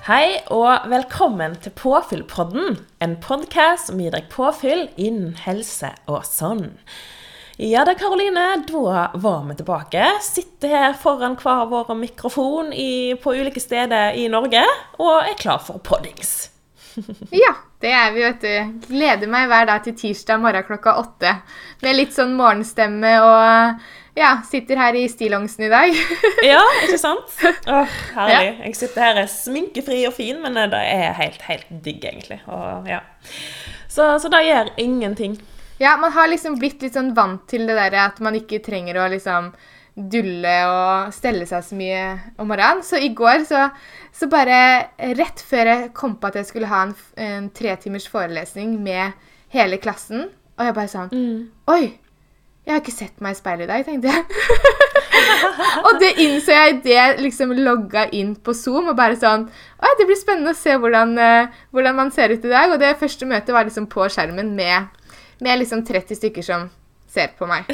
Hei og velkommen til Påfyllpodden, en podcast som gir deg påfyll innen helse og sånn. Ja da, Karoline, da var vi tilbake. Sitter her foran hver vår mikrofon på ulike steder i Norge, og er klar for poddings. Ja, det er vi, vet du. Gleder meg hver dag til tirsdag morgen 8:00. Med litt sånn morgenstemme og ja, sitter her i stillongsen i dag. Ja, ikke sant? Åh, herlig. Ja. Jeg sitter her sminkefri og fin, men det er helt digg egentlig. Og, ja. Så det gjør ingenting. Ja, man har liksom blitt litt sånn vant til det der at man ikke trenger å liksom dulle og stelle seg så mye om morgenen. Så i går så bare rett før jeg kom på at jeg skulle ha en 3 timers forelesning med hele klassen, og jeg bare sånn, oi, jeg har ikke sett meg i speilet i dag, tenkte jeg. Og det innså jeg det liksom logga inn på Zoom, og bare sånn, oi, det blir spennende å se hvordan man ser ut i dag. Og det første møtet var liksom på skjermen med liksom 30 stykker som ser på meg.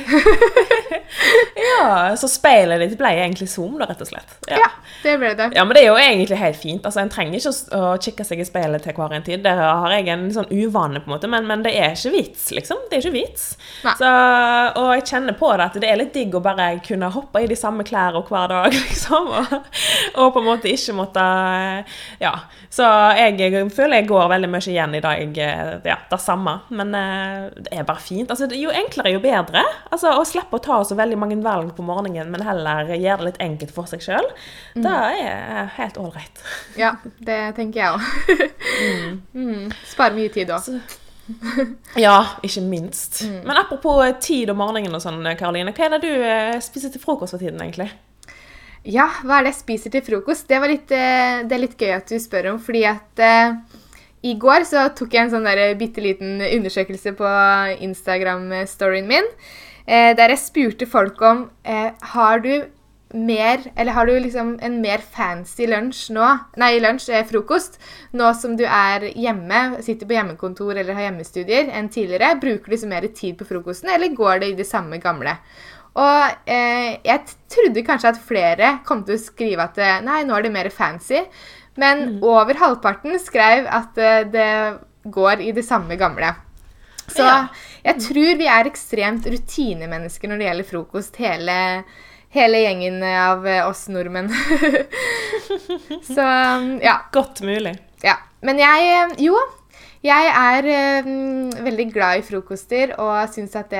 Ja, så speilet ditt ble egentlig Zoom da, rett og slett. Ja, det ble det. Ja, men det er jo egentlig helt fint. Altså, en trenger ikke å kikke seg i speilet til hver en tid. Der har jeg en sånn uvane på en måte, men det er ikke vits, liksom. Det er ikke vits. Så, og jeg kjenner på det at det er litt digg å bare kunne hoppe i de samme klær hver dag, liksom. Og på en måte ikke måtte, ja. Så jeg føler jeg går veldig mye igjen i dag, ja, det samme. Men det er bare fint. Altså, jo enklere, jo bedre. Altså, å slippe å ta så veldig mange valg på morgenen, men heller gjøre det litt enkelt for seg selv. Det er helt ålreit. Ja, det tenker jeg også. Sparer mye tid også. Ja, ikke minst. Men apropos tid og morgenen og sånn, Karoline, hva er det du spiser til frokost for tiden egentlig? Ja, hva er det jeg spiser til frokost? Det er litt gøy at du spør om, fordi at i går så tok jeg en sånn der bitteliten undersøkelse på Instagram-storyen min, der jeg spurte folk om, har du liksom en mer fancy frokost, nå som du er hjemme, sitter på hjemmekontor eller har hjemmestudier enn tidligere, bruker du så mer tid på frokosten, eller går det i det samme gamle? Og jeg trodde kanskje at flere kom til å skrive at nei, nå er det mer fancy, men over halvparten skrev at det går i det samme gamle. Så jeg tror vi er ekstremt rutinemennesker når det gjelder frokost, hele gjengen av oss nordmenn. Så, ja. Godt mulig. Ja, men jeg er veldig glad i frokoster, og synes at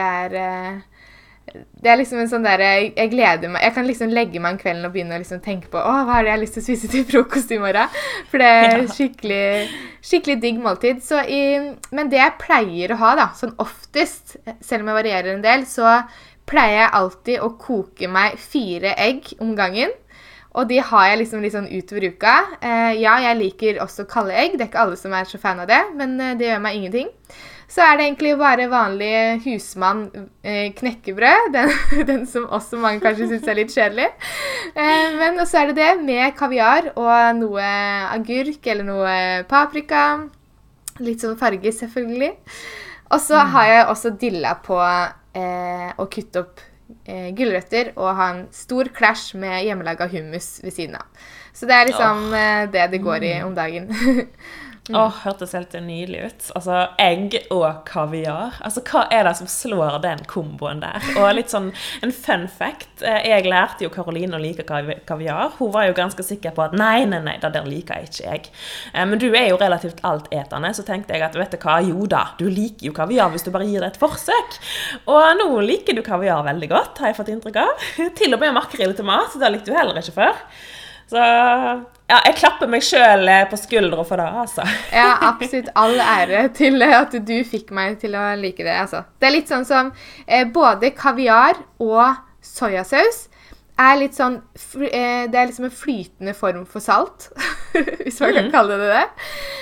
det er liksom en sånn der, jeg gleder meg, jeg kan liksom legge meg en kvelden og begynne å liksom tenke på, hva er det jeg har lyst til å spise til frokost i morgen? For det er skikkelig digg måltid. Men det jeg pleier å ha da, sånn oftest, selv om jeg varierer en del, så pleier jeg alltid å koke meg 4 egg om gangen. Og de har jeg liksom litt sånn utover uka. Ja, jeg liker også kalde egg, det er ikke alle som er så fan av det, men det gjør meg ingenting. Så er det egentlig bare vanlig husmann knekkebrød, den som også mange kanskje synes er litt kjedelig. Men så er det med kaviar og noe agurk eller noe paprika, litt sånn farge selvfølgelig. Og så har jeg også dilla på å kutte opp gulrøtter og ha en stor clash med hjemmelaget hummus ved siden av. Så det er liksom det går i om dagen. Hørtes helt nydelig ut. Altså, egg og kaviar. Altså, hva er det som slår den komboen der? Og litt sånn en fun fact. Jeg lærte jo Karoline å like kaviar. Hun var jo ganske sikker på at nei, det der liker jeg ikke jeg. Men du er jo relativt altetende, så tenkte jeg at, vet du hva, jo da, du liker jo kaviar hvis du bare gir det et forsøk. Og nå liker du kaviar veldig godt, har jeg fått inntrykk av. Til og med makrell til mat, det likte du heller ikke før. Så ja, jeg klapper meg selv på skuldre for det, altså. Ja, absolutt all ære til at du fikk meg til å like det, altså. Det er litt sånn som både kaviar og sojasaus er litt sånn, det er liksom en flytende form for salt, hvis man kan kalle det det.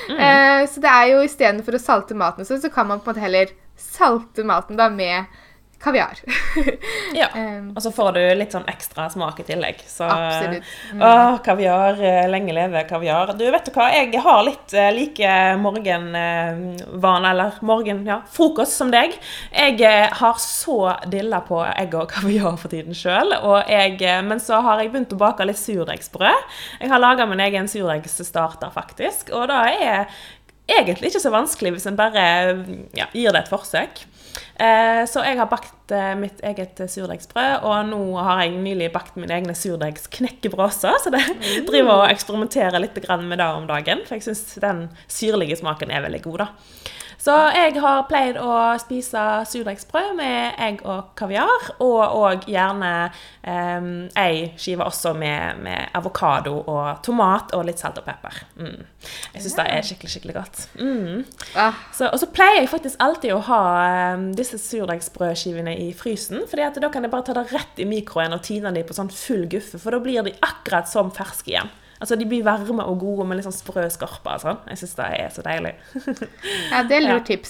Så det er jo, i stedet for å salte maten, så kan man på en måte heller salte maten da med kaviar. Ja, og så får du litt sånn ekstra smak i tillegg. Så, absolutt. Kaviar, lenge leve kaviar. Du, vet du hva, jeg har litt like morgenvane, eller frokost som deg. Jeg har så dilla på egg og kaviar for tiden selv, men så har jeg begynt å bake litt surdeigsbrød. Jeg har laget min egen surdeigstarter faktisk, og da er egentlig ikke så vanskelig hvis en bare gir det et forsøk. Så jeg har bakt mitt eget surdeigsbrød, og nå har jeg nylig bakt mine egne surdeigsknekkebrøser, så det driver og eksperimenterer litt med det om dagen, for jeg synes den syrlige smaken er veldig god da. Så jeg har pleid å spise surdeigsbrød med egg og kaviar, og gjerne ei skive også med avokado og tomat og litt salt og pepper. Jeg synes det er skikkelig, skikkelig godt. Og så pleier jeg faktisk alltid å ha disse surdeigsbrødskivene i frysen, fordi at da kan jeg bare ta det rett i mikroen og tine dem på sånn full guffe, for da blir de akkurat som ferske igjen. Altså, de blir varme og gode med litt sånn sprø skorper og sånn. Jeg synes det er så deilig. Ja, det er lurt tips.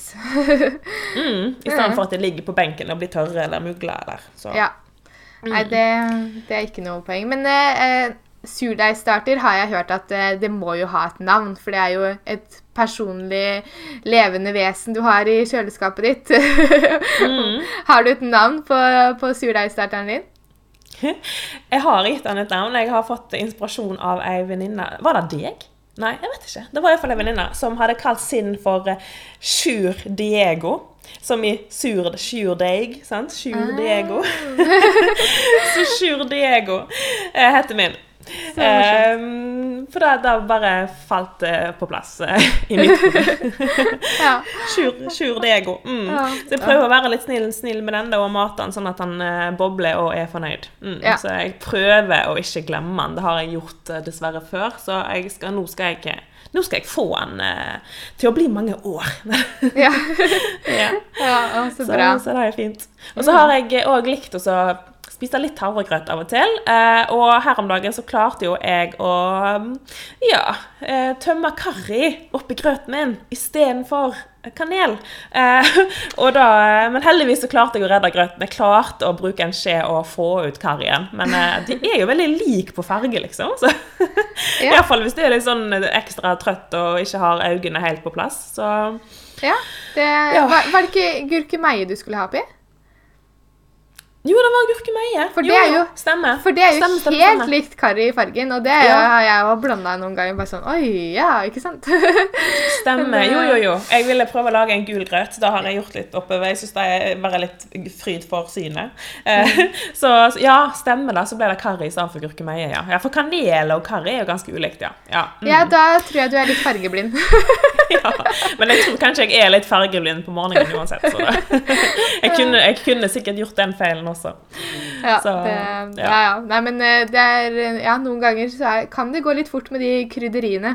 I stedet for at de ligger på benken og blir tørre eller mugler eller så. Ja. Nei, det er ikke noe poeng. Men surdeigstarter har jeg hørt at det må jo ha et navn, for det er jo et personlig levende vesen du har i kjøleskapet ditt. Har du et navn på surdeigstarteren din? Jeg har gitt han et navn. Jeg har fått inspirasjon av en venninne. Var det deg? Nei, jeg vet ikke. Det var i hvert fall en venninne som hadde kalt sin for Sjur Diego. Som i surdeig, sant? Sjur Diego. Så Sjur Diego heter min. For det bare falt på plass i mitt hode. Sjur Diego. Så jeg prøver å være litt snill med den da, og mate han sånn at han bobler og er fornøyd. Så jeg prøver å ikke glemme han. Det har jeg gjort dessverre før, så nå skal jeg få han til å bli mange år. Så bra. Så det er fint. Og så har jeg også likt å spise litt havregrøt av og til, og her om dagen så klarte jo jeg å tømme karri oppi grøten min i stedet for kanel. Men heldigvis så klarte jeg å redde grøten. Jeg klarte å bruke en skje og få ut karrien, men de er jo veldig like på farge liksom, så i hvert fall hvis det er litt sånn ekstra trøtt og ikke har øynene helt på plass, så var det ikke gurkemeie du skulle ha oppi? Jo, det var gurkemeie. Stemmer. For det er jo helt likt karri i fargen, og det har jeg jo blandet noen ganger, bare sånn, ikke sant? Stemmer, jo. Jeg ville prøve å lage en gul grøt, da har jeg gjort litt oppover. Jeg synes det er bare litt fryd for synet. Så ja, stemmer da, så ble det karri i stedet for gurkemeie, ja. For kanel og karri er jo ganske ulikt, ja. Ja, da tror jeg du er litt fargeblind. Men jeg tror kanskje jeg er litt fargeblind på morgenen uansett, så da. Jeg kunne sikkert gjort den feilen også. Nei, men det er noen ganger så kan det gå litt fort med de krydderiene.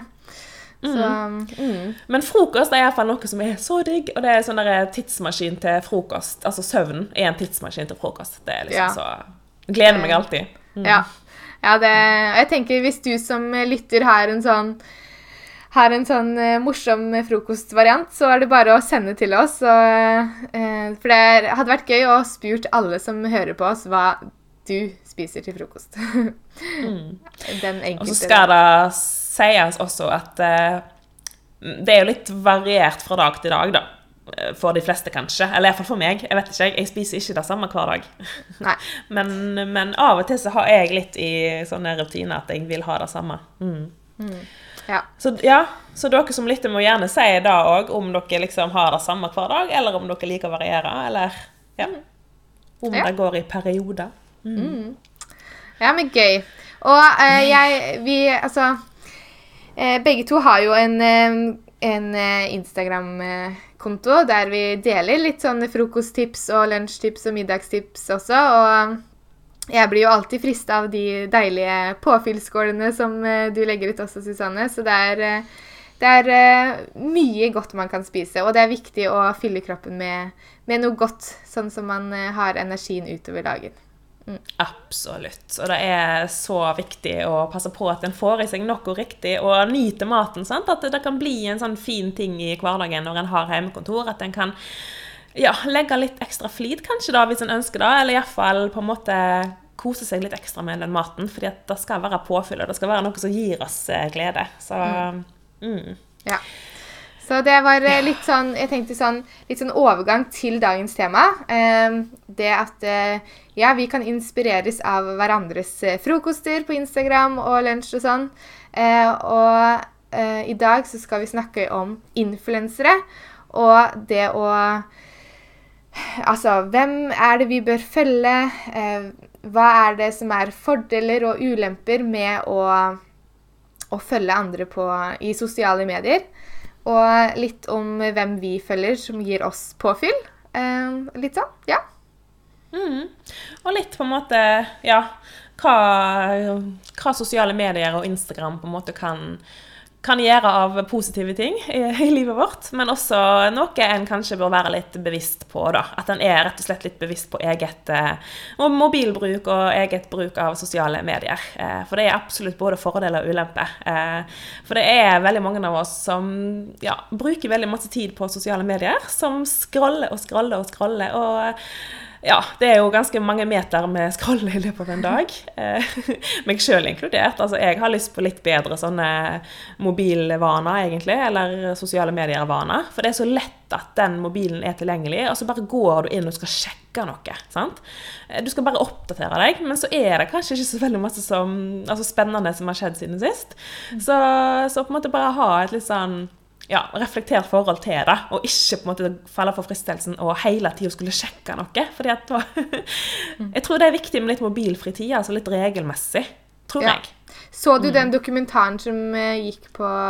Men frokost er i hvert fall noe som er så digg, og det er sånn der tidsmaskin til frokost. Altså søvn er en tidsmaskin til frokost. Det er liksom så gleder meg alltid. Jeg tenker hvis du som lytter har en sånn morsom frokostvariant, så er det bare å sende til oss. For det hadde vært gøy å spurt alle som hører på oss hva du spiser til frokost. Og så skal det sies også at det er jo litt variert fra dag til dag da. For de fleste kanskje, eller i hvert fall for meg. Jeg vet ikke, jeg spiser ikke det samme hver dag. Nei. Men av og til så har jeg litt i sånne rutiner at jeg vil ha det samme. Så dere som lytter må gjerne si da også, om dere liksom har det samme hver dag, eller om dere liker å variere, eller om det går i perioder. Ja, men gøy. Og begge to har jo en Instagram-konto der vi deler litt sånne frokosttips og lunsjtips og middagstips også, og jeg blir jo alltid fristet av de deilige påfyllskålene som du legger ut også, Susanne. Så det er mye godt man kan spise, og det er viktig å fylle kroppen med noe godt, sånn som man har energien utover dagen. Absolutt, og det er så viktig å passe på at en får i seg noe riktig og nyte maten, sant? At det kan bli en sånn fin ting i hverdagen når en har hjemmekontor, at en kan ja, legge litt ekstra flit kanskje da, hvis en ønsker da, eller i hvert fall på en måte kose seg litt ekstra med den maten, fordi at det skal være påfyll, og det skal være noe som gir oss glede. Så, Ja. Så det var litt sånn, jeg tenkte sånn, litt sånn overgang til dagens tema. Det at, ja, vi kan inspireres av hverandres frokoster på Instagram og lunsj og sånn. Og i dag så skal vi snakke om influensere, og det å altså, hvem det vi bør følge? Hva det som fordeler og ulemper med å følge andre i sosiale medier? Og litt om hvem vi følger som gir oss påfyll. Litt sånn, ja. Og litt på en måte, ja, hva sosiale medier og Instagram på en måte kan gjøre av positive ting i livet vårt, men også noe en kanskje bør være litt bevisst på da. At en rett og slett litt bevisst på eget mobilbruk og eget bruk av sosiale medier. For det absolutt både fordeler og ulemper. For det veldig mange av oss som bruker veldig masse tid på sosiale medier, som scroller og scroller og scroller, og ja, det jo ganske mange meter med scroll i løpet av en dag. Meg selv inkludert. Altså, jeg har lyst på litt bedre sånne mobilvaner, egentlig, eller sosiale medier-vaner. For det så lett at den mobilen tilgjengelig, og så bare går du inn og skal sjekke noe, sant? Du skal bare oppdatere deg, men så det kanskje ikke så veldig masse spennende som har skjedd siden sist. Så på en måte bare ha et litt sånn reflektert forhold til det, og ikke på en måte falle for fristelsen og hele tiden skulle sjekke noe, fordi at jeg tror det viktig med litt mobilfri tid, altså litt regelmessig, tror jeg. Så du den dokumentaren som gikk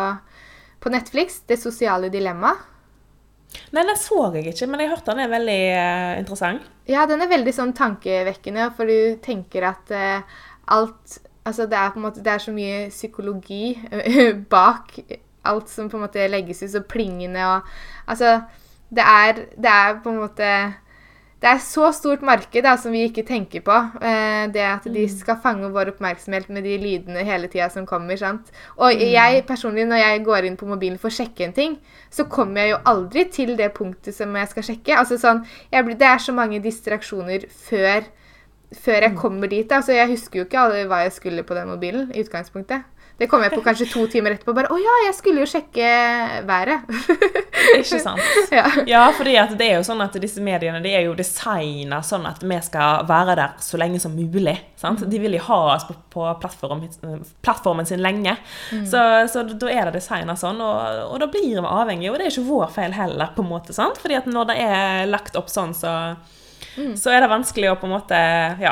på Netflix, Det sosiale dilemma? Nei, den så jeg ikke, men jeg hørte den veldig interessant. Ja, den veldig sånn tankevekkende, for du tenker at alt, altså det på en måte, det så mye psykologi bak alt som på en måte legges ut, så plingene og altså, det på en måte det så stort marked da, som vi ikke tenker på. Det at de skal fange vår oppmerksomhet med de lydene hele tiden som kommer, sant? Og jeg personlig, når jeg går inn på mobilen for å sjekke en ting, så kommer jeg jo aldri til det punktet som jeg skal sjekke. Altså sånn, det så mange distraksjoner før jeg kommer dit. Altså, jeg husker jo ikke hva jeg skulle på den mobilen i utgangspunktet. Det kom jeg på kanskje 2 timer etterpå, bare, jeg skulle jo sjekke været. Ikke sant? Ja, fordi at det jo sånn at disse mediene, de jo designet sånn at vi skal være der så lenge som mulig, sant? De vil jo ha oss på plattformen sin lenge, så da det designet sånn, og da blir vi avhengig, og det ikke vår feil heller, på en måte, sant? Fordi at når det lagt opp sånn, så det vanskelig å på en måte,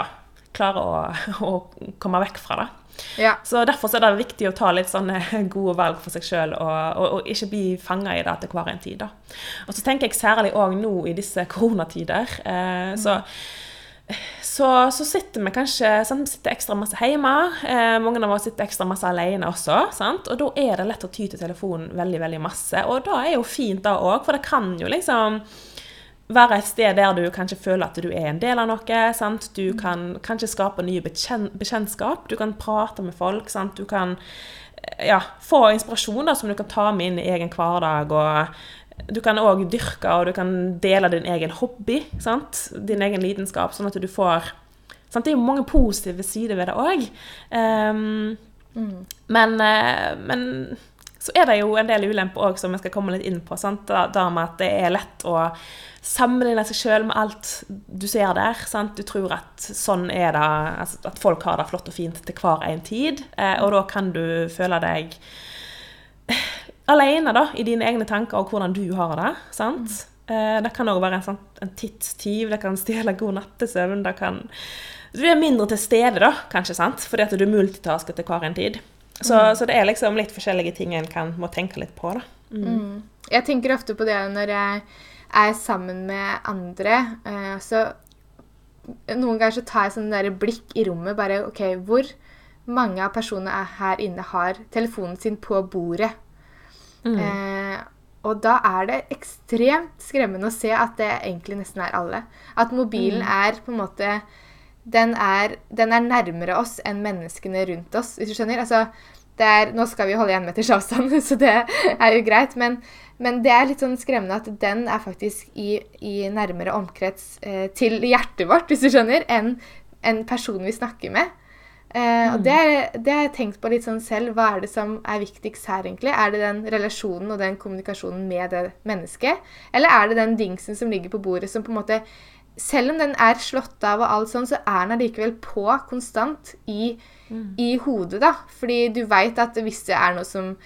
klare å komme vekk fra det. Ja. Så derfor det viktig å ta litt sånne gode valg for seg selv og ikke bli fanget i det til hver en tid da. Og så tenker jeg særlig også nå i disse koronatider så sitter vi kanskje sitter ekstra masse hjemme, mange av oss sitter ekstra masse alene også, sant? Og da det lett å ty til telefonen veldig, veldig masse, og da jo fint da også, for det kan jo liksom være et sted der du kanskje føler at du en del av noe, sant? Du kan kanskje skape nye bekjentskap, du kan prate med folk, sant? Du kan få inspirasjon da, som du kan ta med inn i egen hverdag, og du kan også dyrke, og du kan dele din egen hobby, sant? Din egen lidenskap, sånn at du får, sant? Det jo mange positive sider ved det også, men så det jo en del ulemper også, som jeg skal komme litt inn på, sant? Da med at det lett å sammenligne seg selv med alt du ser der, sant? Du tror at sånn det, altså at folk har det flott og fint til hver en tid, og da kan du føle deg alene da, i dine egne tanker og hvordan du har det, sant? Det kan også være en tidstyv, det kan stjele god nattesøvn, du mindre til stede da, kanskje, sant? Fordi at du multitasker til hver en tid. Så det liksom litt forskjellige ting en må tenke litt på da. Jeg tenker ofte på det når jeg sammen med andre, så noen ganger så tar jeg sånn der blikk i rommet, bare, ok, hvor mange av personene her inne har telefonen sin på bordet? Og da det ekstremt skremmende å se at det egentlig nesten alle. At mobilen på en måte, den nærmere oss enn menneskene rundt oss, hvis du skjønner. Altså, nå skal vi holde 1 meters avstand, så det jo greit, men det litt sånn skremmende at den faktisk i nærmere omkrets til hjertet vårt, hvis du skjønner, enn en person vi snakker med. Og det har jeg tenkt på litt sånn selv. Hva det som viktigst her egentlig? Det den relasjonen og den kommunikasjonen med det mennesket? Eller det den dingsen som ligger på bordet som på en måte, selv om den slått av og alt sånn, så den allikevel på konstant i hodet da. Fordi du vet at hvis det noe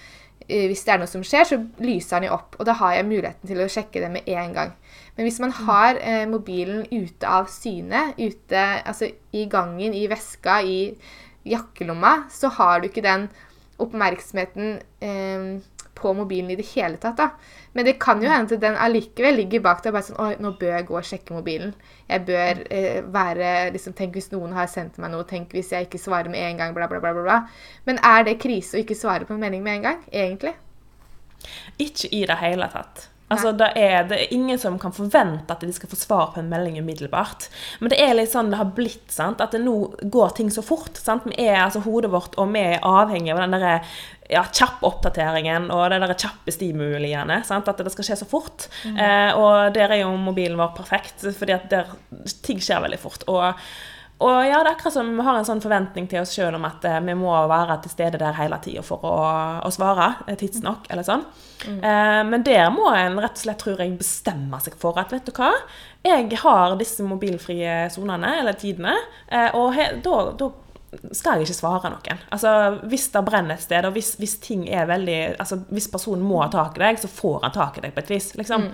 som skjer, så lyser den jo opp. Og da har jeg muligheten til å sjekke det med en gang. Men hvis man har mobilen ute av syne, altså i gangen, i veska, i jakkelomma, så har du ikke den oppmerksomheten på mobilen i det hele tatt da. Men det kan jo hende at den allikevel ligger bak deg, bare sånn, nå bør jeg gå og sjekke mobilen. Jeg bør liksom, tenk hvis noen har sendt meg noe, tenk hvis jeg ikke svarer med en gang, bla bla bla bla. Men det krise å ikke svare på en melding med en gang, egentlig? Ikke i det hele tatt. Altså, det ingen som kan forvente at de skal få svar på en melding umiddelbart. Men det litt sånn det har blitt, sant? At nå går ting så fort, sant? Vi altså hodet vårt, og vi avhengig av den der kjapp oppdateringen og det der kjappe stimuliene, sant? At det skal skje så fort. Og der jo mobilen vår perfekt, fordi at ting skjer veldig fort. Og ja, det akkurat som vi har en sånn forventning til oss selv om at vi må være til stede der hele tiden for å svare tidsnok, eller sånn. Men der må en rett og slett, tror jeg, bestemme seg for at, vet du hva, jeg har disse mobilfrie zonene, eller tidene, og da skal jeg ikke svare noen. Altså, hvis det brenner et sted, og hvis ting veldig, altså, hvis personen må ha tak i deg, så får han tak i deg på et vis, liksom.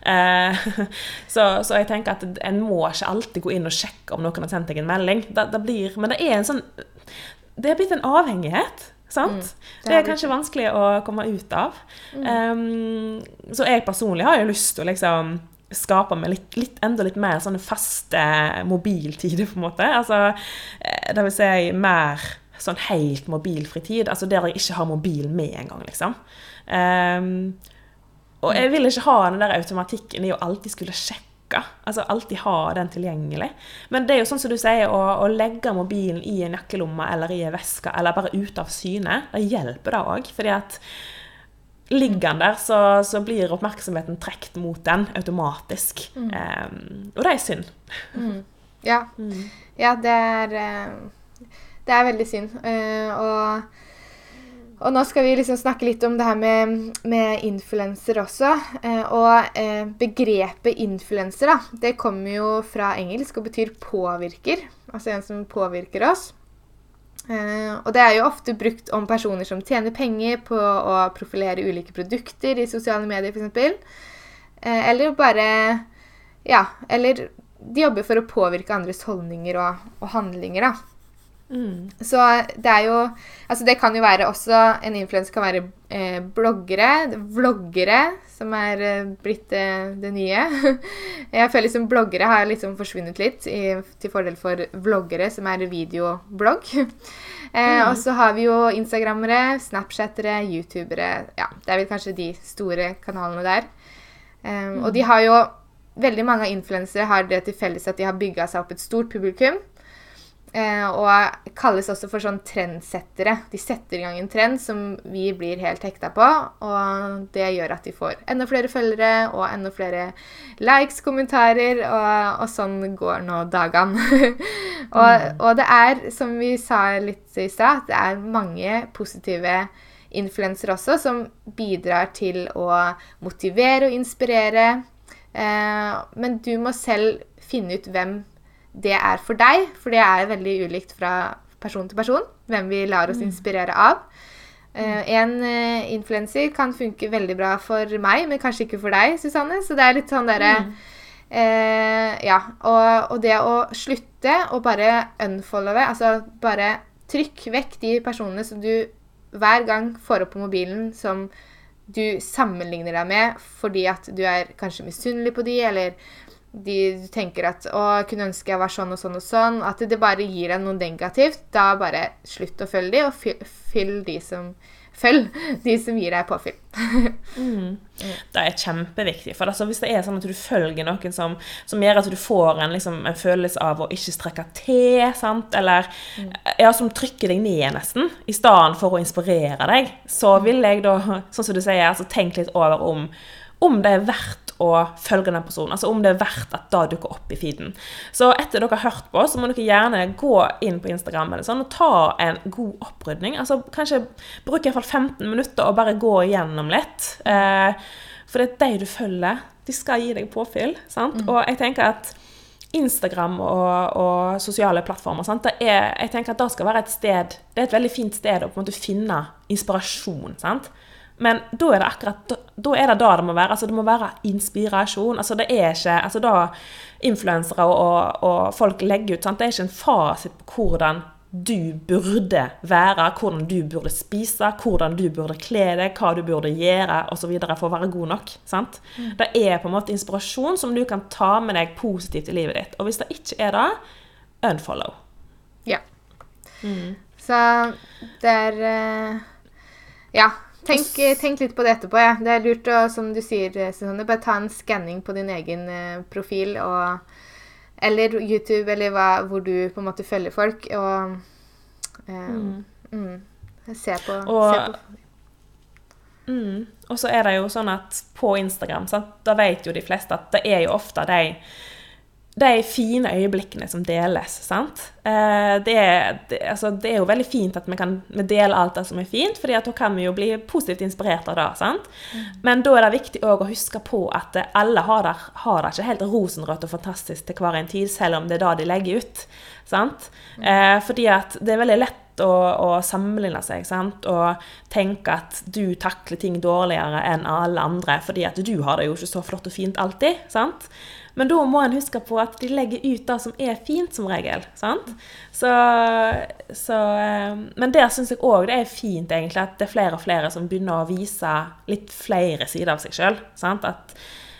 Så jeg tenker at en må ikke alltid gå inn og sjekke om noen har sendt deg en melding. Men det en sånn, det blitt en avhengighet, sant? Det kanskje vanskelig å komme ut av. Så jeg personlig har jo lyst til å liksom skape meg enda litt mer sånne faste mobiltider på en måte. Altså, det vil si mer sånn helt mobilfri tid, altså der jeg ikke har mobil med en gang, liksom. Og jeg vil ikke ha den der automatikken i å alltid skulle sjekke, altså alltid ha den tilgjengelig. Men det jo sånn som du sier, å legge mobilen i en jakkelomme eller i en veske, eller bare ut av syne, det hjelper det også, fordi at ligger den der, så blir oppmerksomheten trekt mot den automatisk. Og det synd. Ja, det veldig synd. Og nå skal vi liksom snakke litt om det her med influencer også. Og begrepet influencer da, det kommer jo fra engelsk og betyr påvirker. Altså en som påvirker oss. Og det jo ofte brukt om personer som tjener penger på å profilere ulike produkter i sosiale medier for eksempel. Eller bare, eller de jobber for å påvirke andres holdninger og handlinger da. Så det jo, altså det kan jo være også, en influencer kan være vloggere, som blitt det nye. Jeg føler liksom bloggere har liksom forsvunnet litt til fordel for vloggere, som videoblogg. Og så har vi jo Instagrammere, Snapchattere, YouTubere, det vel kanskje de store kanalene der. Og de har jo, veldig mange influencere har det til felles at de har bygget seg opp et stort publikum, og kalles også for sånn trendsettere. De setter i gang en trend som vi blir helt hekta på, og det gjør at de får enda flere følgere og enda flere likes, kommentarer, og sånn går nå dagene. Og det som vi sa litt i sted, det mange positive influencer også, som bidrar til å motivere og inspirere, men du må selv finne ut hvem det for deg, for det veldig ulikt fra person til person, hvem vi lar oss inspirere av. En influencer kan funke veldig bra for meg, men kanskje ikke for deg, Susanne, så det litt sånn der, og det å slutte og bare unfollowe, altså bare trykk vekk de personene som du hver gang får opp på mobilen, som du sammenligner deg med, fordi at du kanskje misunnelig på de, eller du tenker at jeg kunne ønske jeg var sånn og sånn og sånn, at det bare gir deg noe negativt, da bare slutt å følge de, og følg de som gir deg påfyll. Det kjempeviktig, for altså, hvis det sånn at du følger noen som gjør at du får en følelse av å ikke strekke til, sant? Eller som trykker deg ned nesten, i stedet for å inspirere deg, så vil jeg da, sånn som du sier, altså, tenke litt over om det verdt å følge den personen, altså om det verdt at da dukker opp i feeden. Så etter dere har hørt på, så må dere gjerne gå inn på Instagram eller sånn, og ta en god opprydning. Altså kanskje bruke i hvert fall 15 minutter og bare gå igjennom litt. For det de du følger, de skal gi deg påfyll, sant? Og jeg tenker at Instagram og sosiale plattformer, sant? Jeg tenker at det skal være et sted, det et veldig fint sted å på en måte finne inspirasjon, sant? Men da det akkurat, da det det må være, altså det må være inspirasjon, altså det ikke, altså da influensere og folk legger ut, sant? Det ikke en fasit på hvordan du burde være, hvordan du burde spise, hvordan du burde kle deg, hva du burde gjøre, og så videre, for å være god nok, sant? Det på en måte inspirasjon som du kan ta med deg positivt i livet ditt, og hvis det ikke det, unfollow. Ja. Så det ja, Tenk litt på det etterpå, ja. Det lurt å, som du sier, Susanne, bare ta en scanning på din egen profil, eller YouTube, eller hvor du på en måte følger folk, og se på. Og så det jo sånn at på Instagram, sant, da vet jo de fleste at det jo ofte de fine øyeblikkene som deles, sant? Altså, det jo veldig fint at vi deler alt det som fint, fordi at da kan vi jo bli positivt inspirert av det, sant? Men da det viktig også å huske på at alle har det ikke helt rosenrødt og fantastisk til hver en tid, selv om det da de legger ut, sant? Fordi at det veldig lett å sammenligne seg, sant? Og tenke at du takler ting dårligere enn alle andre, fordi at du har det jo ikke så flott og fint alltid, sant? Men da må en huske på at de legger ut det som fint som regel, sant? Men der synes jeg også det fint egentlig at det flere og flere som begynner å vise litt flere sider av seg selv, sant? At,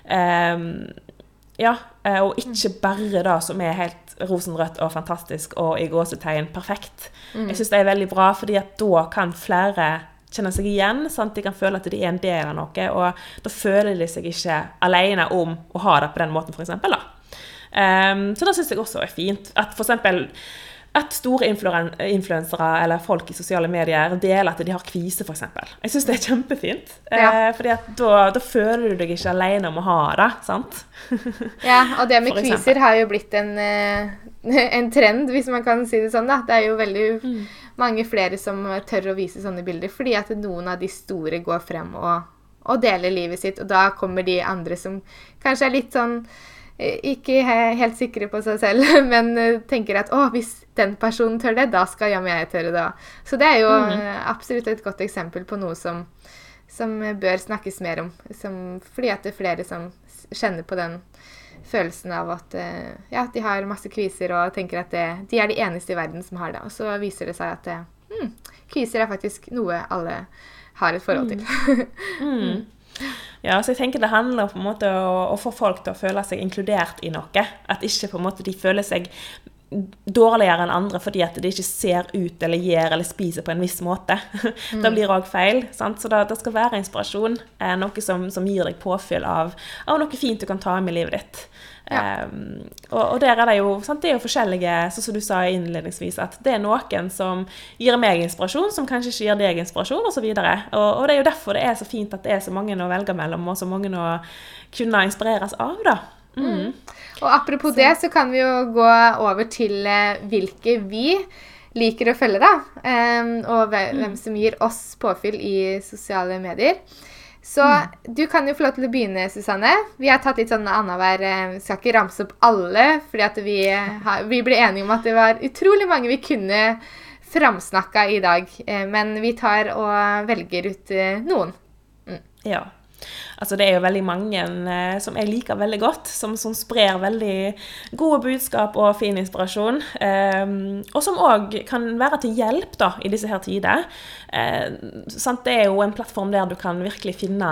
og ikke bare det som helt rosenrødt og fantastisk og i gåsetegn perfekt. Jeg synes det veldig bra, fordi at da kan flere kjenne seg igjen, sant? De kan føle at de en del av noe, og da føler de seg ikke alene om å ha det på den måten, for eksempel. Så da synes jeg også fint at for eksempel at store influensere eller folk i sosiale medier deler at de har kvise, for eksempel. Jeg synes det kjempefint, fordi at da føler du deg ikke alene om å ha det, sant? Ja, og det med kviser har jo blitt en trend, hvis man kan si det sånn, da. Det jo veldig mange flere som tør å vise sånne bilder, fordi at noen av de store går frem og deler livet sitt, og da kommer de andre som kanskje litt sånn, ikke helt sikre på seg selv, men tenker at hvis den personen tør det, da skal jeg tørre det. Så det jo absolutt et godt eksempel på noe som bør snakkes mer om, fordi at det flere som kjenner på den følelsen av at de har masse kviser og tenker at de de eneste i verden som har det. Og så viser det seg at kviser faktisk noe alle har et forhold til. Ja, så jeg tenker det handler på en måte å få folk til å føle seg inkludert i noe. At ikke på en måte de føler seg dårligere enn andre fordi at de ikke ser ut eller gjør eller spiser på en viss måte. Det blir også feil, sant? Så det skal være inspirasjon, noe som gir deg påfyll av noe fint du kan ta med i livet ditt. Ja. Og der det jo, sant? Det jo forskjellige, sånn som du sa innledningsvis, at det noen som gir meg inspirasjon, som kanskje ikke gir deg inspirasjon, og så videre. Og det jo derfor det så fint at det så mange å velge mellom, og så mange å kunne inspireres av, da. Og apropos det, så kan vi jo gå over til hvilke vi liker å følge, da. Og hvem som gir oss påfyll i sosiale medier. Så du kan jo få lov til å begynne, Susanne. Vi har tatt litt sånn annenhver, skal ikke ramse opp alle, fordi at vi ble enige om at det var utrolig mange vi kunne framsnakka i dag. Men vi tar og velger ut noen. Ja. Altså det jo veldig mange som jeg liker veldig godt, som sprer veldig gode budskap og fin inspirasjon, og som også kan være til hjelp da, i disse her tider. Det jo en plattform der du kan virkelig finne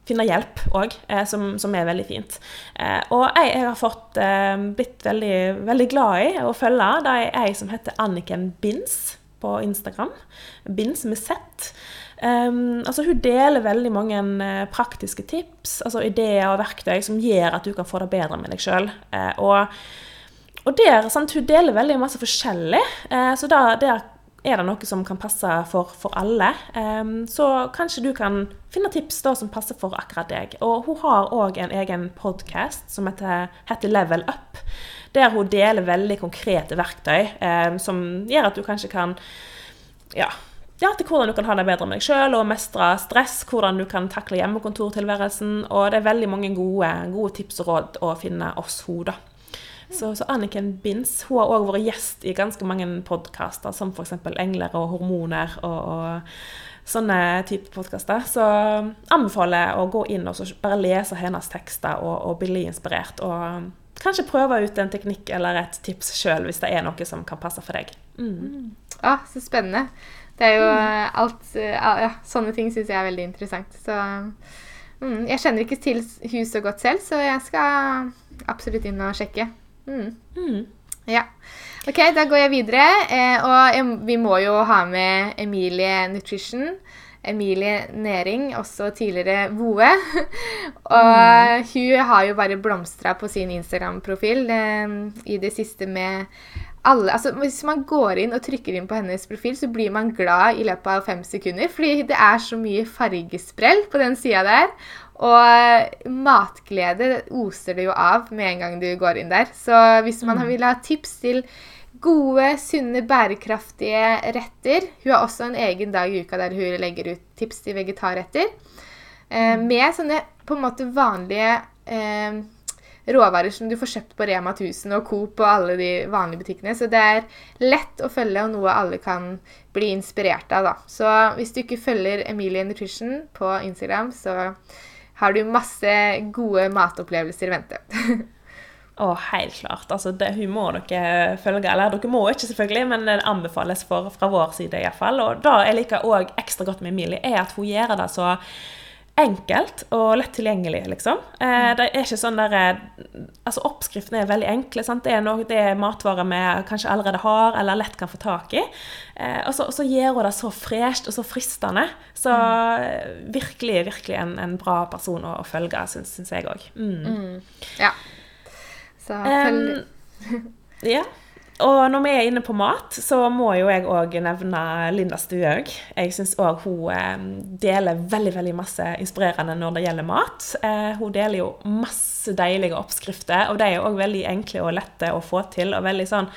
finne hjelp også, som veldig fint. Og jeg har blitt veldig, veldig glad i å følge. Det jeg som heter Anniken Binds på Instagram. Binds med Z. Altså hun deler veldig mange praktiske tips, altså ideer og verktøy som gjør at du kan få det bedre med deg selv. Og der, sant, hun deler veldig masse forskjellig, så der det noe som kan passe for alle. Så kanskje du kan finne tips da, som passer for akkurat deg. Og hun har også en egen podcast som heter Level Up, der hun deler veldig konkrete verktøy, som gjør at du kanskje kan, til hvordan du kan ha det bedre med deg selv, og mestre stress, hvordan du kan takle hjemmekontortilværelsen, og det veldig mange gode tips og råd å finne oss hoda. Så Anniken Binds, hun har også vært gjest i ganske mange podcaster, som for eksempel Engler og Hormoner og sånne type podcaster. Så anbefaler å gå inn og så bare lese hennes tekster og bli inspirert, og kanskje prøve ut en teknikk eller et tips selv, hvis det noe som kan passe for deg. Så spennende. Det jo sånne ting synes jeg veldig interessant. Så jeg kjenner ikke til hus så godt selv, så jeg skal absolutt inn og sjekke. Ja. Ok, da går jeg videre, og vi må jo ha med Emilie Nutrition, Emilie Næring, også tidligere Voe, og hun har jo bare blomstret på sin Instagram-profil i det siste med alle, altså hvis man går inn og trykker inn på hennes profil, så blir man glad i løpet av 5 sekunder, fordi det så mye fargesprell på den siden der, og matglede oser det jo av med en gang du går inn der. Så hvis man vil ha tips til gode, sunne, bærekraftige retter, hun har også en egen dag i uka der hun legger ut tips til vegetarretter, med sånne på en måte vanlige råvarer som du får kjøpt på Rema 1000 og Coop og alle de vanlige butikkene. Så det lett å følge og noe alle kan bli inspirert av da. Så hvis du ikke følger Emilie Nutrition på Instagram, så har du masse gode matopplevelser i vente. Helt klart. Altså hun må dere følge, eller dere må ikke selvfølgelig, men det anbefales fra vår side i hvert fall. Og da jeg liker også ekstra godt med Emilie, at hun gjør det så enkelt og lett tilgjengelig, liksom. Det ikke sånn altså oppskriften veldig enkle, sant? Det matvarer vi kanskje allerede har, eller lett kan få tak i. Og så gjør hun det så fresht og så fristende. Så virkelig, virkelig en bra person å følge, synes jeg også. Ja. Så følg... Og når vi inne på mat, så må jo jeg også nevne Linda Stuhaug. Jeg synes også hun deler veldig, veldig masse inspirerende når det gjelder mat. Hun deler jo masse deilige oppskrifter, og de også veldig enkle og lette å få til, og veldig sånn,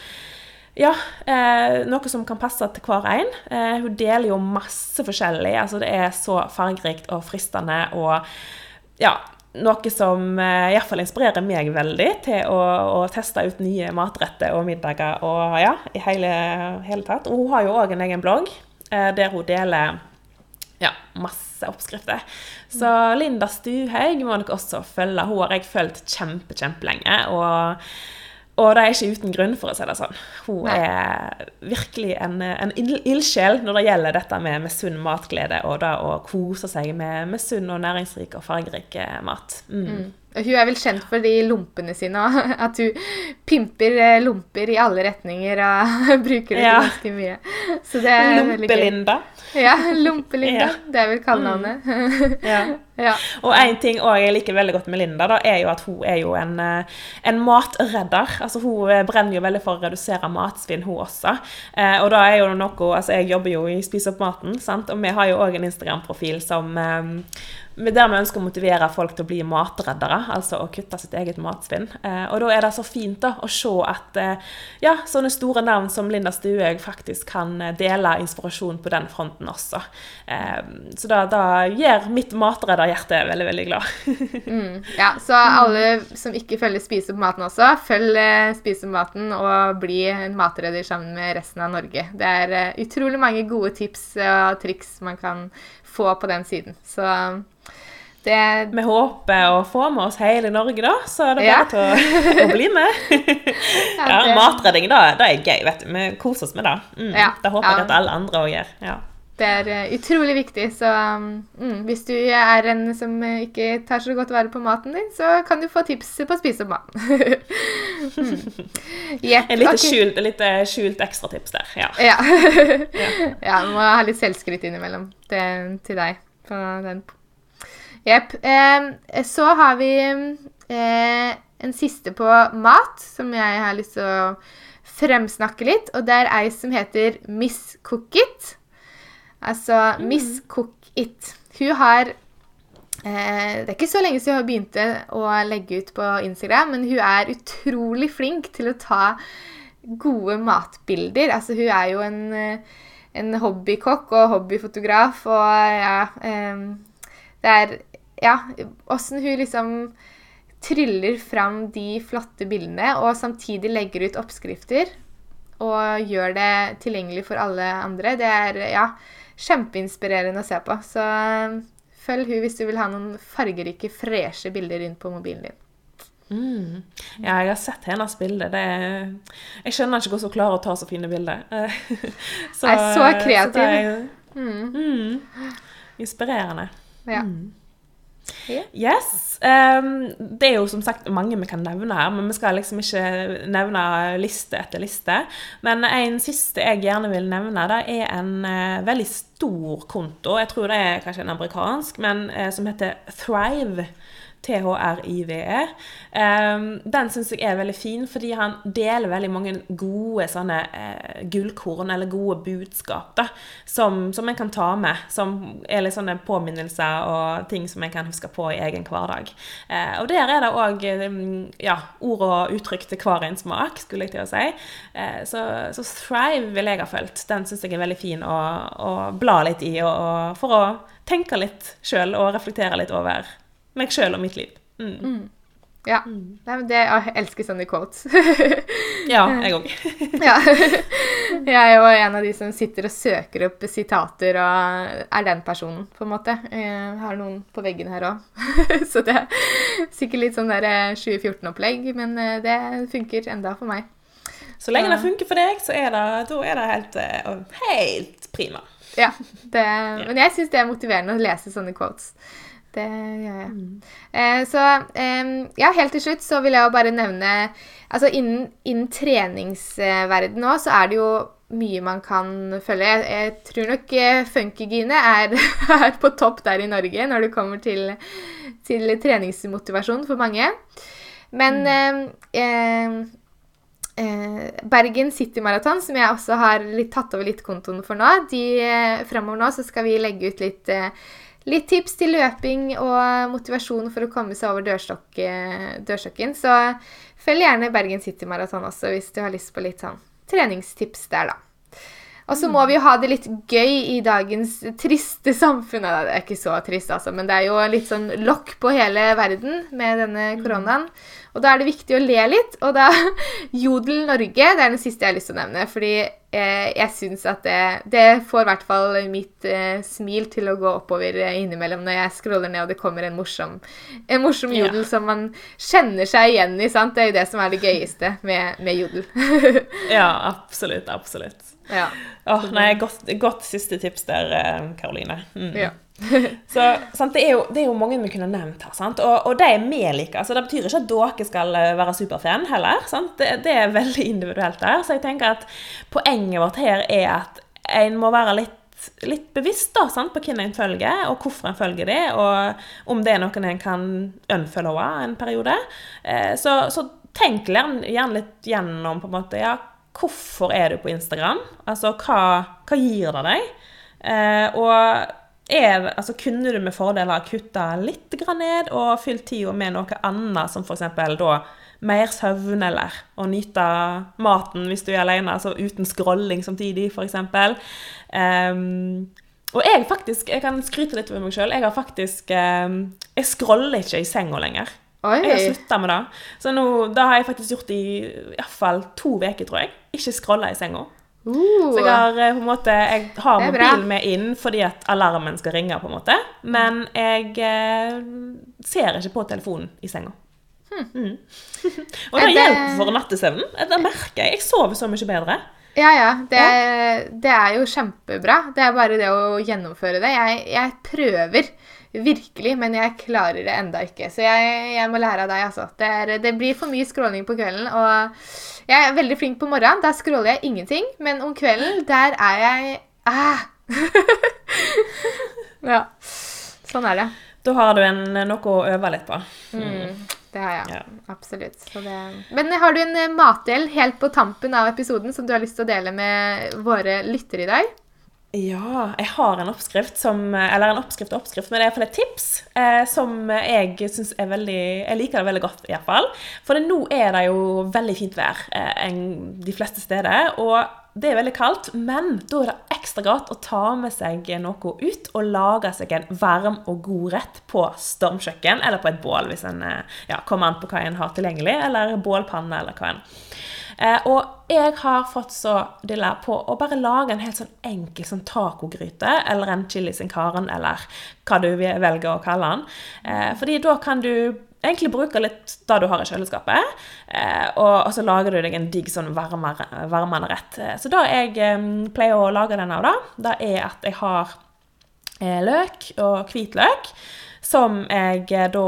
noe som kan passe til hver en. Hun deler jo masse forskjellig, altså det så fargerikt og fristende, og noe som i hvert fall inspirerer meg veldig til å teste ut nye matretter og middager og i hele tatt. Og hun har jo også en egen blogg der hun deler masse oppskrifter. Så Linda Stuhaug må dere også følge. Hun har jeg følt kjempelenge, og det ikke uten grunn, for å si det sånn. Hun virkelig en ildsjel når det gjelder dette med sunn matglede, og da å kose seg med sunn og næringsrik og fargerik mat. Hun vel kjent for de lumpene sine, at hun pimper lumper i alle retninger og bruker det ganske mye. Så det veldig gøy. Lumpelinda. Ja, Lumpelinda. Det vel kallenavnet. Og en ting også jeg liker veldig godt med Linda da, jo at hun jo en matredder. Altså hun brenner jo veldig for å redusere matsvinn, hun også. Og da jo noe, altså jeg jobber jo i Spis opp maten, sant? Og vi har jo også en Instagram-profil som der vi ønsker å motivere folk til å bli matreddere, altså å kutte sitt eget matsvinn. Og da det så fint da, å se at sånne store navn som Linda Stuhaug faktisk kan dele inspirasjon på den fronten også. Så da gjør mitt matredderhjerte veldig, veldig glad. Så alle som ikke følger Spis opp maten også, følg Spis opp maten og bli en matredder sammen med resten av Norge. Det utrolig mange gode tips og triks man kan få på den siden. Så vi håper å få med oss hele Norge da, så det bare til å bli med. Matredding da, det gøy, vet du. Vi koser oss med det. Det håper jeg at alle andre også gjør. Det utrolig viktig, så hvis du en som ikke tar så godt vare på maten din, så kan du få tips på å spise opp maten. Yep, litt skjult ekstra tips der, ja. Ja. Ja, du må ha litt selvskryt innimellom til deg på den. Jep. Så har vi en siste på mat, som jeg har lyst til å fremsnakke litt, og det ei som heter Miss Cook It. Altså Miss Cook It. Hun har, det ikke så lenge siden hun begynte å legge ut på Instagram, men hun utrolig flink til å ta gode matbilder. Altså hun jo en hobbykokk og hobbyfotograf, og hvordan hun liksom tryller fram de flotte bildene, og samtidig legger ut oppskrifter, og gjør det tilgjengelig for alle andre. Det kjempeinspirerende å se på. Så følg hun hvis du vil ha noen fargerike, freshe bilder inn på mobilen din. Ja, jeg har sett hennes bilder. Jeg skjønner ikke hvordan hun klarer å ta så fine bilder. Så kreativ. Inspirerende. Ja. Yes. Det jo som sagt mange vi kan nevne her, men vi skal liksom ikke nevne liste etter liste. Men en siste jeg gjerne vil nevne, det en veldig stor konto. Jeg tror det kanskje en amerikansk, men som heter Thrive. THRIVE. Den synes jeg veldig fin, fordi han deler veldig mange gode sånne gullkorn, eller gode budskap da, som en kan ta med, som litt sånne påminnelser og ting som en kan huske på i egen hverdag. Og der det også ord og uttrykk til hver en smak, skulle jeg til å si. Så Thrive vil jeg ha følt. Den synes jeg veldig fin å bla litt i, og for å tenke litt selv og reflektere litt over meg selv og mitt liv. Ja, jeg elsker sånne quotes. Ja, jeg også. Ja. Jeg jo en av de som sitter og søker opp sitater, og den personen, på en måte. Jeg har noen på veggen her også. Så det sikkert litt sånn der 2014-opplegg, men det funker enda for meg. Så lenge det funker for deg, så da det helt prima. Ja, men jeg synes det motiverende å lese sånne quotes. Det gjør jeg. Så helt til slutt så vil jeg jo bare nevne, altså innen treningsverden nå, så det jo mye man kan følge. Jeg tror nok Funkygine på topp der i Norge når det kommer til treningsmotivasjon for mange. Men Bergen City Marathon, som jeg også har tatt over litt kontoen for nå, fremover nå så skal vi legge ut litt tips til løping og motivasjon for å komme seg over dørstokken. Så følg gjerne Bergen City Marathon også, hvis du har lyst på litt sånn treningstips der da. Og så må vi jo ha det litt gøy i dagens triste samfunn. Det ikke så trist altså, men det jo litt sånn lokk på hele verden med denne koronaen. Og da det viktig å le litt, og da Jodel Norge, det den siste jeg har lyst til å nevne, fordi jeg synes at det får I hvert fall mitt smil til å gå oppover innimellom når jeg scroller ned, og det kommer en morsom jodel som man kjenner seg igjen i, sant? Det jo det som det gøyeste med jodel. Ja, absolutt. Ja. Godt siste tips der, Karoline. Ja. Så sant, det jo mange vi kunne nevnt her, sant? Og det vi liker, altså det betyr ikke at dere skal være superfan heller, sant? Det veldig individuelt der, så jeg tenker at poenget vårt her at en må være litt bevisst da, sant, på hvem en følger, og hvorfor en følger det, og om det noen en kan unfollowe en periode. Så tenk gjerne litt gjennom på en måte, hvorfor du på Instagram? Altså, hva gir det deg? Og kunne du med fordel ha kuttet litt grann ned og fylt tiden med noe annet, som for eksempel da mer søvn eller å nyte maten hvis du alene, altså uten scrolling samtidig for eksempel. Og jeg kan skryte litt over meg selv, jeg scroller ikke i senga lenger. Oi. Jeg har sluttet med det. Så da har jeg faktisk gjort i hvert fall 2 uker, tror jeg. Ikke scrollet i senga. Så jeg har mobilen med inn fordi at alarmen skal ringe på en måte, men jeg ser ikke på telefonen i senga. Og det hjelper for nattesøvnen. Det merker jeg sover så mye bedre. Ja. Det jo kjempebra. Det bare det å gjennomføre det. Jeg prøver virkelig, men jeg klarer det enda ikke. Så jeg må lære av deg, altså. Det blir for mye scrolling på kvelden, og jeg veldig flink på morgenen. Der scroller jeg ingenting, men om kvelden, der jeg... Ja, sånn det. Da har du noe å øve litt på. Det har jeg, absolutt. Men har du en matdel helt på tampen av episoden som du har lyst til å dele med våre lyttere i dag? Ja, jeg har en oppskrift eller en oppskrift, men det for et tips som jeg synes jeg liker det veldig godt i hvert fall. For nå det jo veldig fint vær de fleste steder, og det veldig kaldt, men da det ekstra godt å ta med seg noe ut og lage seg en varm og god rett på stormkjøkken, eller på et bål, hvis en kommer an på hva en har tilgjengelig, eller bålpanne, eller hva en. Og jeg har fått så dilla på å bare lage en helt sånn enkel sånn tacogryte, eller en chili sin karen, eller hva du velger å kalle den. Fordi da kan du egentlig bruke litt da du har i kjøleskapet, og så lager du deg en digg sånn varmende rett. Så da jeg pleier å lage den av da at jeg har løk og hvitløk, som jeg da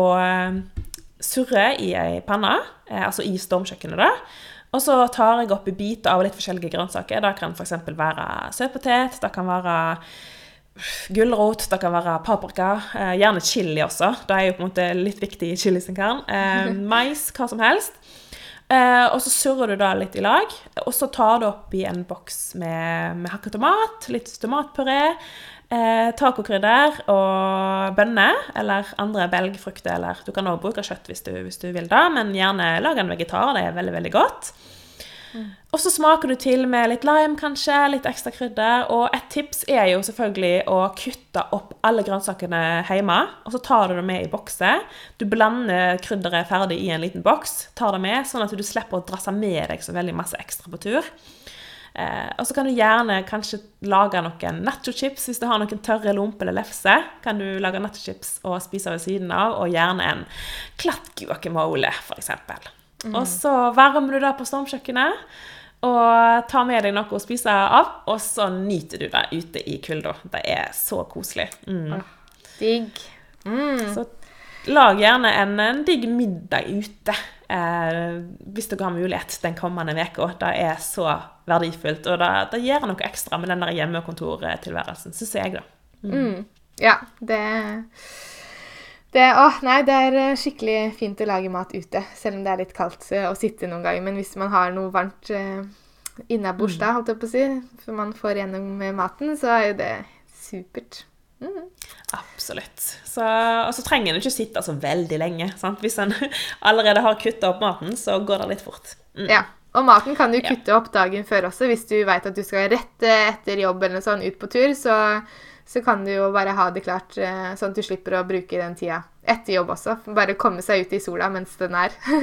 surrer i en panne, altså i stormkjøkkenet da. Og så tar jeg opp i biter av litt forskjellige grønnsaker. Det kan for eksempel være søtpotet, det kan være gulrot, det kan være paprika, gjerne chili også. Det jo på en måte litt viktig i chili sin kern. Mais, hva som helst. Og så surrer du da litt i lag, og så tar du opp i en boks med hakket tomat, litt tomatpuré, tacokrydder og bønner, eller andre belgfrukter, eller du kan også bruke kjøtt hvis du vil da, men gjerne lage en vegetar, det veldig, veldig godt. Og så smaker du til med litt lime kanskje, litt ekstra krydder, og et tips jo selvfølgelig å kutte opp alle grønnsakene hjemme, og så tar du det med i bokser. Du blander krydderet ferdig i en liten boks, tar det med, sånn at du slipper å drasse med deg så veldig masse ekstra på tur. Og så kan du gjerne kanskje lage noen nacho-chips, hvis du har noen tørre lompe eller lefse, kan du lage nacho-chips og spise ved siden av, og gjerne en glatt guacamole for eksempel. Og så varmer du da på stormkjøkkenet, og tar med deg noe å spise av, og så nyter du det ute i kulda. Det så koselig. Digg. Så lag gjerne en digg middag ute, hvis du har mulighet den kommende veka. Det så verdifullt, og det gjør noe ekstra med den der hjemmekontortilværelsen, synes jeg da. Ja, det skikkelig fint å lage mat ute, selv om det litt kaldt å sitte noen ganger. Men hvis man har noe varmt innabords da, holdt jeg på å si, for man får gjennom maten, så jo det supert. Absolutt. Og så trenger en ikke sitte så veldig lenge, sant? Hvis en allerede har kuttet opp maten, så går det litt fort. Ja, og maten kan du kutte opp dagen før også, hvis du vet at du skal rett etter jobb eller noe sånn ut på tur, så kan du jo bare ha det klart, sånn at du slipper å bruke den tida etter jobb også. Bare komme seg ut i sola mens den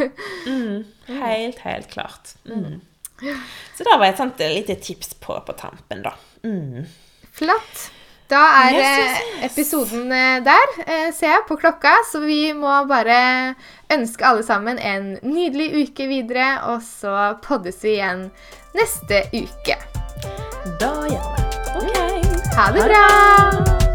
Helt klart. Så da var et sånt lite tips på tampen da. Flott. Da episoden der, ser jeg på klokka, så vi må bare ønske alle sammen en nydelig uke videre, og så poddes vi igjen neste uke. Da gjør vi. Ok. Ha det bra!